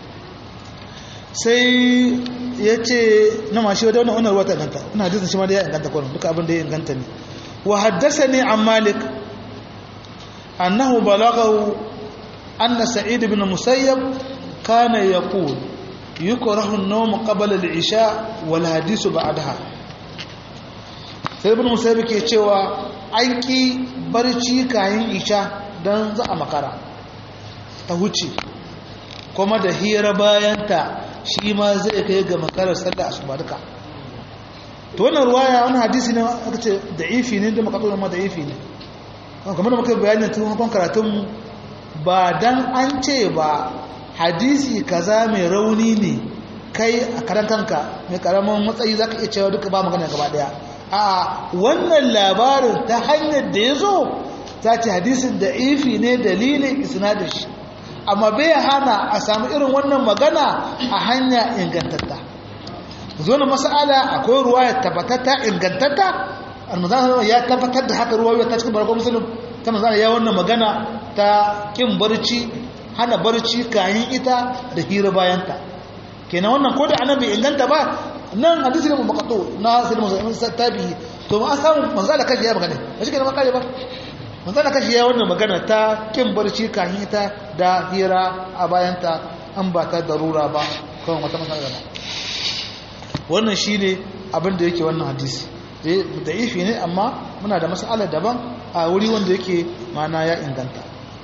sai ya ce na mashi wadda wannan wannan ruwa ta inganta ina hadisin shi ma da ya inganta kwanan duka abin da ya inganta ne wa haddasa ne an malik annahu balagahu anna sa'id ibn musayyab kana yaqul yukrahu an-nawm qabla al-isha wal hadith ba'daha sai ibn musayyab ke cewa an ki barci kayan isha dan za a makara ta huce kuma da hira bayanta shi ma zai kai ga makarar sallar asuba duka to wannan ruwaya wannan hadisi ne aka ce da'ifi ne da makatsu ma da'ifi ne kamar da muka bayani tun hakon karatun ba dan an ce ba hadisi kaza mai rauni ne kai a karan kanka mai karamin matsayi zaka iya cewa duka ba magana gaba daya a wannan labarin ta hanyar da ya zo ta ce hadisin da'ifi ne dalilin isnadin shi amma bai hana a samu irin wannan magana a hanya ingantatta zo na mas'ala akwai ruwaya tabbatatta ingantatta almazan ya tabbatar da haka ruwaya ta cikin barkon musulun ta manzana ya wannan magana ta kin barci hana barci kayan ita da hira bayanta kenan wannan ko da annabi inganta ba nan hadisi ne maqtu na sai musulmin tabi to ma samu manzala kashi ya magana ba shi kenan ma kare ba manzala kashi ya wannan magana ta kin barci kayan ita da hira a bayanta an ba ta darura ba kawai wata matsala ba wannan shine abin da yake wannan hadisi da ifi ne amma muna da mas'ala daban a wuri wanda yake mana ya inganta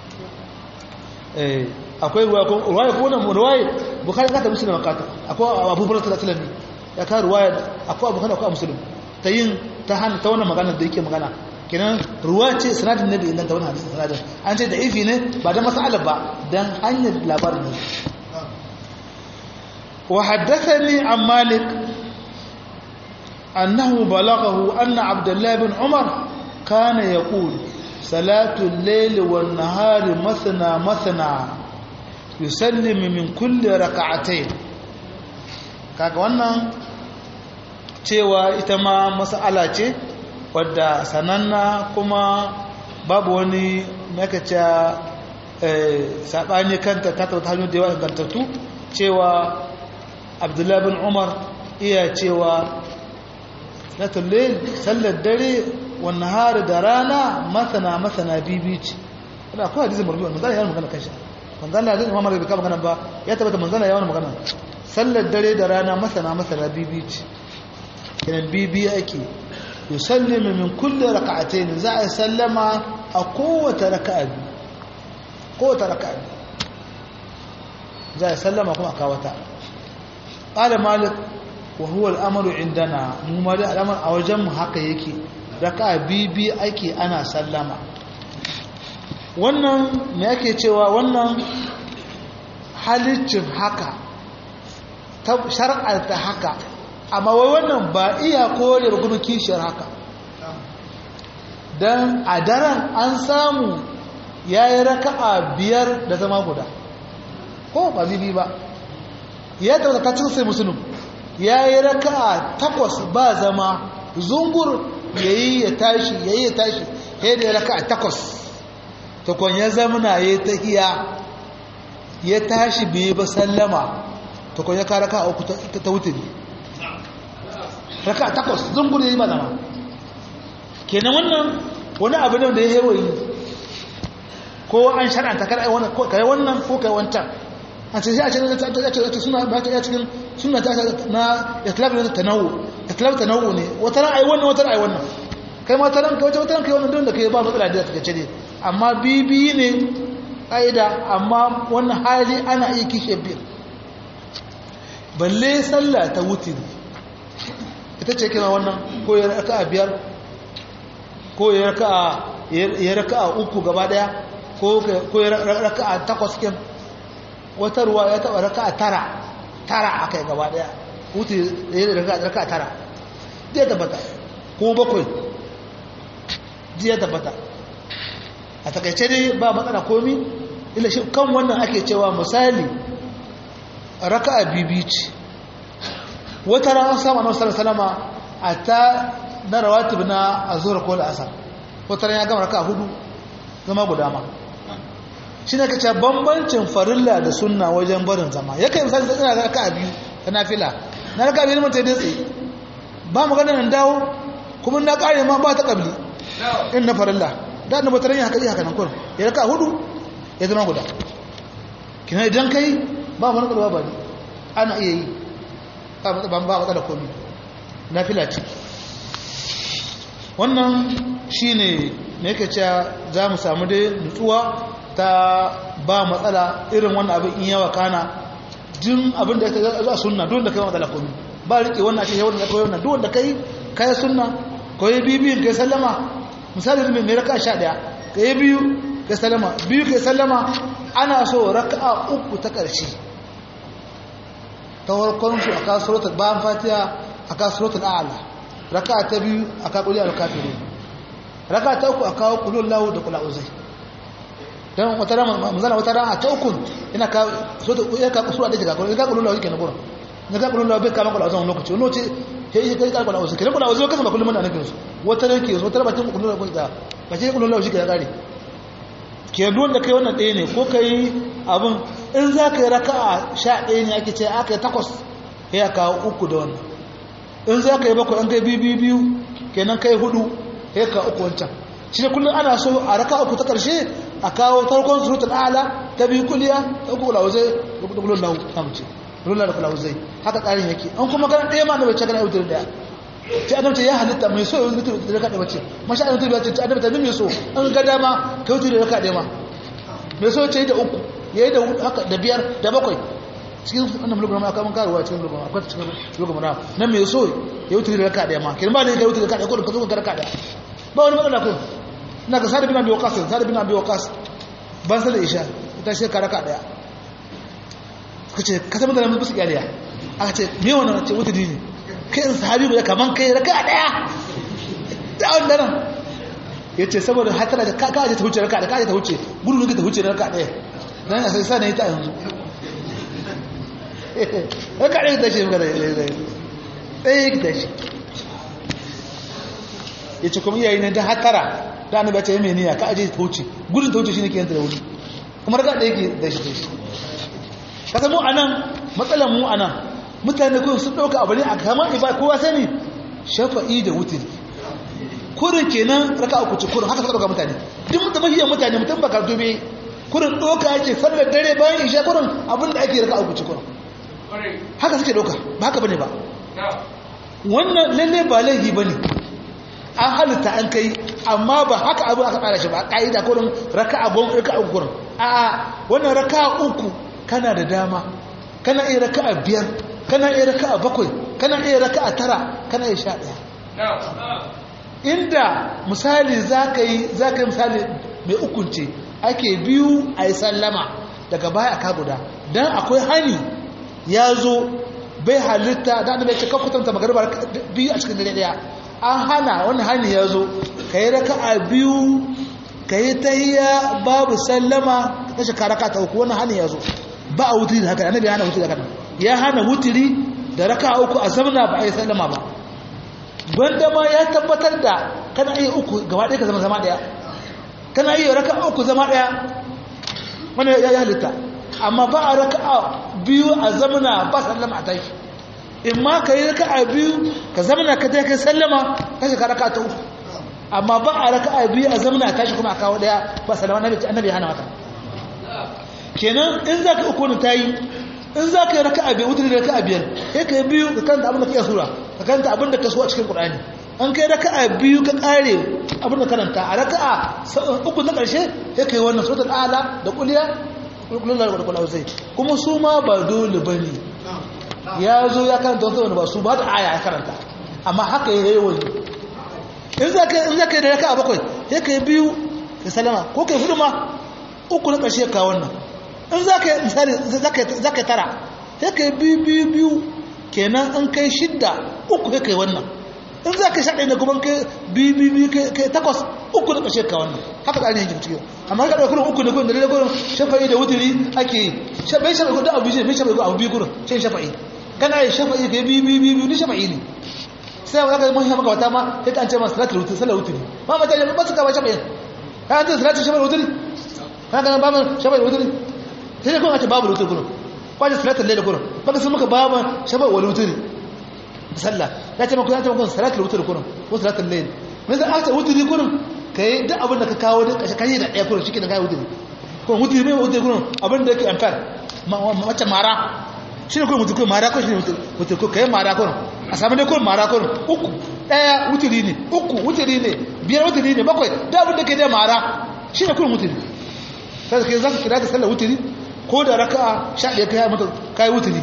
eh akwai ruwaya ko ruwaya ko wannan ruwaya bukhari ka ta muslim ka ta akwai abu hurairah sallallahu alaihi wasallam ya ka ruwaya akwai abu hurairah akwai muslim ta yin ta hana ta wannan magana da yake magana kenan ruwa ce sanadin ne da inganta wannan hadisi sanadin an ce da ifi ne ba da mas'ala ba dan hanyar labarin ne wa haddathani an malik أنه بلغه أن عبد الله بن عمر كان يقول صلاة الليل والنهار مثنى مثنى يسلم من كل ركعتين kaga wannan cewa ita ma mas'ala ce wadda sananna kuma babu wani makaca sabani kanta ta ta hanyar da yawa ingantattu cewa Abdullah bin Umar iya cewa salatul layl sallar dare wan nahar da rana masana masana bibici ina akwai hadisi marbi manzo ya magana kanshi manzo Allah zai Muhammad bai ka magana ba ya tabbata manzo ya wannan magana sallar dare da rana masana masana bibici kenan bibi ake yusallimu min kulli rak'atayn za a sallama a kowace raka'a kowace raka'a za a sallama kuma a kawata qala malik wa huwa al-amru indana mu ma da al'amar a wajen mu haka yake raka'a bibi ake ana sallama wannan me yake cewa wannan halicin haka shar'ar ta haka amma wai wannan ba iya kore ba kuma kishiyar haka dan a daren an samu yayi raka'a biyar da zama guda ko ba bibi ba ya tabbata cikin sai musulmi ya yi raka'a takwas ba zama zungur ya yi ya tashi ya yi ya tashi ya da raka'a takwas takwan ya zamana ya yi tahiya ya tashi bai ba sallama takwan ya ka raka'a uku ta wuturi raka'a takwas zungur ya yi ba zama kenan wannan wani abu da ya hewayi ko an shar'anta kai wannan ko kai wannan ko kai wancan a ce a ce suna ba ta cikin suna ta na itlab ne tanawu itlab tanawu ne wata ran ai wannan wata ran ai wannan kai ma taran kai wata ran kai wannan don da kai ba matsala da take ce amma bibi ne kaida amma wannan hali ana iya kishe biyu balle sallah ta wutiri ita ce kina wannan ko ya raka'a biyar ko ya raka'a ya raka'a uku gaba daya ko ko ya raka'a takwas kin wata ruwa ya taba raka a tara tara aka yi gaba daya hutu da ya raka a tara jiya tabbata ko bakwai jiya tabbata a takaice dai ba matsala komi ila shi kan wannan ake cewa misali raka a bibici wata ran samu na wasu salama a ta na rawatib na a zuwa ko da asar wata ran ya gama raka a hudu zama guda ma shi ne ka ce bambancin farilla da sunna wajen barin zama ya kai misali ina da raka a biyu ta nafila na raka a biyu mata da tsaye ba mu ganin dawo kuma na kare ma ba ta kabli in na farilla da na bataran ya haka haka nan kurin ya raka hudu ya zama guda kina idan kai ba mu kalwa ba ne ana iya yi ba ba matsala komai nafila ce wannan shine me yake cewa za mu samu dai nutsuwa ta ba matsala irin wannan abin in yawa kana jin abin da ya zo a sunna don da kai matsala komai ba rike wannan ce yawan da kai wannan don da kai kai sunna ko yi biyu kai sallama misali ne mai raka sha ɗaya kai biyu kai sallama biyu kai sallama ana so raka'a uku ta ƙarshe ta farkon su aka suratul bayan fatiha aka suratul a'la raka'a ta biyu aka qul ya kafirun raka'a ta uku aka qul lahu da qul a'udhu dan wata rama manzala wata rama ta uku ina ka so da ya ka kusura da daga gurin ka qul lahu kenan gurin ne ka qul lahu bai kama qul a'udhu lokaci wani lokaci sai kai ka qul a'udhu kenan qul a'udhu kasan ba kullum mun annabi su wata rake so wata bakin qul lahu da ba sai qul lahu shi ke kare ke duwan da kai wannan ɗaya ne ko kai abin in za ka yi raka'a sha ɗaya ne ake ce aka yi takwas ya kawo uku da wannan in za ka yi bakwai an kai biyu biyu kenan kai hudu ya kawo uku wancan shi ne kullum ana so a raka'a uku ta ƙarshe a kawo tarkon surutun ala ta biyu kuliya ta uku kulawuzai da kulun lahu kamce kulun da kulawuzai haka tsarin yake an kuma ganin ɗaya ma da bai ce gana yautar daya ce adamta ya halitta mai so ya wuce da raka ɗaya bace mashi adamta ya ce adamta ne mai so an ga dama ka wuce da raka ɗaya ma mai so ce da uku ya yi da haka da biyar da bakwai cikin wannan mulkin ma kaman karuwa cikin mulkin akwai cikin mulkin ma nan mai so ya wuce da raka ɗaya ma kin ba ne ka wuce da raka ɗaya ko ka zo ka raka ɗaya ba wani matsala ko ina ga sadi bin abi waqas sadi bin abi waqas ban sai da isha ita shi ka raka ɗaya kace ka san da mun bisu iyaliya aka ce me wannan ce wuce dini kai in sahabi ba kaman kai raka ɗaya da wannan yace saboda hatara da ka ka ta wuce raka da ka ta wuce gudu ne ta wuce raka ɗaya dan sai sai ne ta yanzu raka ɗaya ta ce ga ɗaya ki ta shi yace kuma iyayi ne da hatara da annabi ta yi mai niyya ka aje ta wuce gudun ta wuce shine ke yanta da wuri kuma raka ɗaya ki da shi da shi kaga mu anan matsalan mu anan mutane kun sun dauka abu ne a kamar iba kowa sani shafa'i da wutiri kurin kenan raka uku ci kurin haka suka dauka mutane duk mutum mahiyar mutane mutum ba karto bai kurin doka yake sallar dare bayan isha kurin abin da ake raka uku ci kurin haka suke doka ba haka bane ba wannan lalle ba laifi bane an halitta an kai amma ba haka abu aka tsara shi ba ka'ida kurin raka abun raka uku kurin a'a wannan raka uku kana da dama kana iya raka a biyar kana iya raka a bakwai kana iya raka a tara kana iya sha ɗaya inda misali za ka yi misali mai ukunce ake biyu a yi sallama daga baya a kaguda don akwai hani ya zo bai halitta da annabi ya ce kafutanta magariba biyu a cikin dare daya an hana wani hani ya zo ka yi raka a biyu ka yi tahiya babu sallama ka shaka raka ta uku wani hani ya zo ba a wutiri da haka annabi ya hana wutiri da haka ya hana wutiri da raka uku a zamana ba a yi sallama ba gwanda ma ya tabbatar da kana iya uku gaba ɗaya ka zama zama ɗaya kana iya raka uku zama ɗaya wani ya halitta amma ba a raka biyu a zamana ba sallama a tashi in ma ka yi raka a biyu ka zamana ka ta kai sallama ka shi ka raka ta uku amma ba a raka a biyu a zamana a tashi kuma a kawo ɗaya ba sallama annabi hana mata kenan in za ka uku ne ta yi in za ka yi raka a biyu wutar da raka a biyar sai ka yi biyu ka kanta abin da ka iya sura ka kanta abin da ka so a cikin ƙur'ani an kai raka a biyu ka ƙare abin da karanta a raka a uku na ƙarshe sai ka yi wannan sautar ala da ƙuliya ƙulƙular da ƙulƙular zai kuma su ma ba dole ba ne ya zo ya karanta wata wani ba su ba da aya ya karanta amma haka ya yi wani in za ka yi da raka a bakwai sai ka yi biyu ka salama ko ka yi hudu ma uku na ƙarshe ka wannan in za ka yi misali za ka yi tara sai ka yi biyu biyu biyu kenan an kai shidda uku kai kai wannan in za ka shaɗe da kuma kai biyu biyu biyu kai takwas uku na ƙashe ka wannan haka tsarin yankin cikin amma ka ɗauki kurin uku da kurin da dare kurin shafa'i da wuturi ake yi bai shafa'i da abu biyu bai shafa'i abu biyu kurin shan shafa'i kana yi shafa'i kai biyu biyu biyu ni shafa'i ne sai wani aka yi mahi maka wata ma sai ka an ce ma salatul wuturi sallar wuturi ma mata yi ba su kama shafa'in ka an ce salatul shafa'i wuturi ka ga ba mu shafa'i wuturi sai dai kun a ce babu wuturi kurin kwaje salatul lail kurin baka sun muka ba mu shafa'i wal wuturi sallah ya ce maka ya ce maka salatul wuturi kurin ko salatul lail mun san aka wuturi kurin kai duk abin da ka kawo da kashe kai da ɗaya kurin shi ke da kai wuturi ko wuturi mai wuturi kurin abin da yake amfar mace mara shi ne kurin wuturi kurin mara kurin shi ne wuturi kurin kai mara kurin a samu dai kurin mara kurin uku ɗaya wuturi ne uku wuturi ne biyar wuturi ne bakwai da abin da ke da mara shi ne kurin wuturi sai kai zaka kira ta sallar wuturi ko da raka'a sha ɗaya kai mata kai wuturi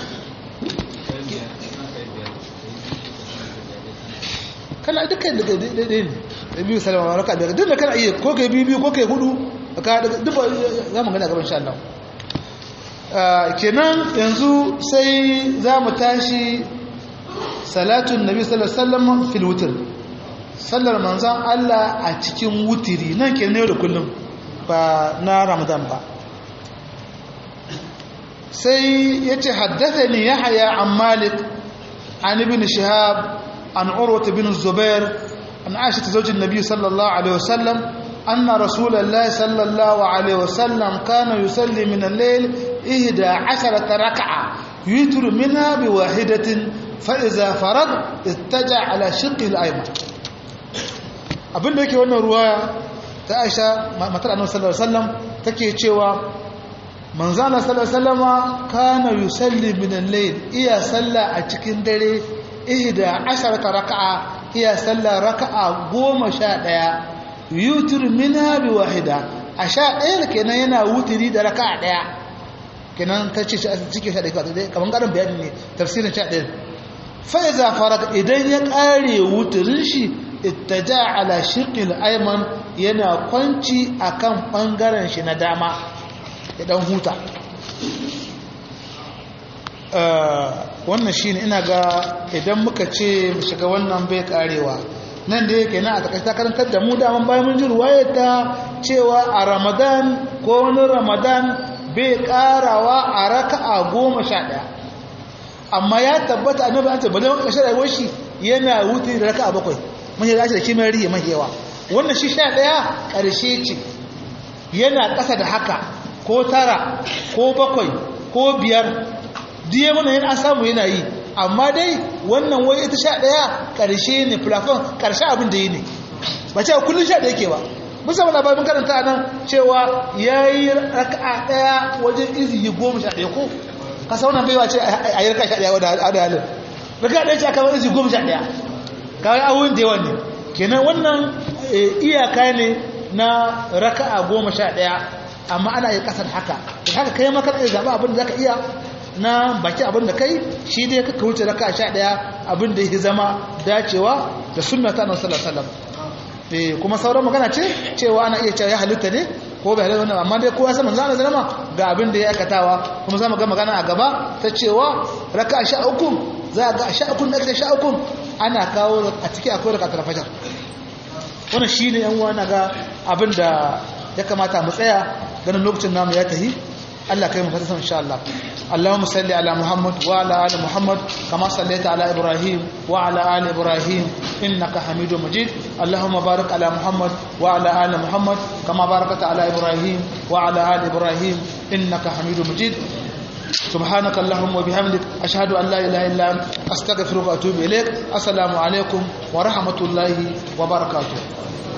kana dukkan da daidai ne da biyu salama raka'a da duk da kana iya ko kai biyu ko kai hudu ka duk za mu gani a gaban insha Allah kenan yanzu sai za mu tashi salatun nabi sallallahu alaihi wasallam fil wutr sallar manzon Allah a cikin wutiri nan kenan yau da kullum ba na Ramadan ba sai yace haddathani Yahya an Malik an ibn Shihab an Urwa bin Zubair an Aisha zawjin nabi sallallahu alaihi wasallam أن رسول الله صلى الله عليه وسلم كان يصلي من الليل إحدى عشرة ركعة يوتر منها بواحدة فإذا فرغ اتجع على شقه الأيمن abin da yake wannan ruwaya ta Aisha matar Annabi sallallahu alaihi wasallam take cewa manzo Allah sallallahu alaihi wasallama kana yusalli min al-layl iya salla a cikin dare ihda asharata raka'a iya salla raka'a goma sha ɗaya yutur minha bi wahida a sha ɗaya kenan yana wutiri da raka'a ɗaya kenan ta ce cike sha ɗaya kamar ƙarin bayani ne tafsirin sha ɗaya fa iza faraka idan ya ƙare wutirin shi ittaja ala shiqil ayman yana kwanci akan bangaren shi na dama ya dan huta wannan shine ina ga idan muka ce mu shiga wannan bai karewa nan da yake na a takaita karantar da mu daman bayan mun ji ruwayar ta cewa a Ramadan ko wani Ramadan bai karawa a raka'a goma sha ɗaya amma ya tabbata annabi an ce ba zai kashe rayuwar shi yana wuce da raka'a bakwai mun yi dace da kimar riya mai yawa wannan shi sha ɗaya ƙarshe ce yana ƙasa da haka ko tara ko bakwai ko biyar diye mana yana samu yana yi amma dai wannan wai ita sha ɗaya ƙarshe ne plafon ƙarshe abin da yi ne ba cewa kullum sha ɗaya ke ba musamman labarin karanta nan cewa ya yi raka'a ɗaya wajen izini goma sha ɗaya ko ka sa wannan baiwa ce a yi raka'a sha ɗaya wadda halin raka'a ɗaya ce aka wani izini goma sha ɗaya kawai awon da yawan ne kenan wannan iyaka ne na raka'a goma sha ɗaya amma ana yi ƙasar haka da haka kai maka ɗaya zaɓa abin da za ka iya na baki abin da kai shi dai ka wuce raka sha ɗaya abin da ya zama dacewa da sunna ta annabi sallallahu alaihi wasallam eh kuma sauran magana ce cewa ana iya cewa ya halitta ne ko bai halitta wannan amma dai kowa san manzo Allah ga abin da ya aikatawa kuma zamu ga magana a gaba ta cewa raka sha uku za ga sha uku da sha uku ana kawo a ciki akwai raka ta fajar wannan shine yan uwa na ga abin da ya kamata mu tsaya ganin lokacin namu ya tahi Allah kai mu fata insha Allah اللهم صل على محمد وعلى آل محمد كما صليت على إبراهيم وعلى آل إبراهيم إنك حميد مجيد اللهم بارك على محمد وعلى آل محمد كما باركت على إبراهيم وعلى آل إبراهيم إنك حميد مجيد سبحانك اللهم وبحمدك أشهد أن لا إله إلا أنت أستغفرك وأتوب إليك السلام عليكم ورحمة الله وبركاته